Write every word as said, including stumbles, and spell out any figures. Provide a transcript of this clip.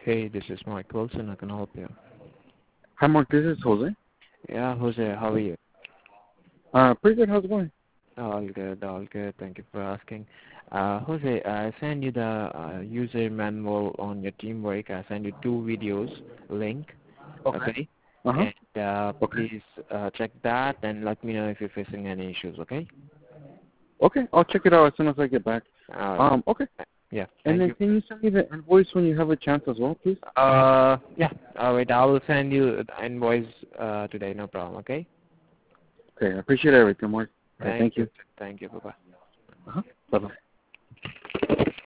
Hey, this is Mike Wilson. I can help you. Hi, Mark. This is Jose. Yeah, Jose, how are you? Uh, pretty good. How's it going? All good, all good. Thank you for asking. Uh, Jose, I sent you the uh, user manual on your Teamwork. I sent you two videos link. Okay. Okay. Uh-huh. And uh, Okay. please uh, check that and let me know if you're facing any issues. Okay. Okay. I'll check it out as soon as I get back. All right. Um. Okay. Yeah. And Thank then you. can you send me the invoice when you have a chance as well, please? Uh, yeah. All right. I will send you the invoice uh, today. No problem. Okay. Okay. I appreciate everything, Mark. All right. Thank Thank you. you. Thank you. Bye bye. Uh-huh. Bye-bye.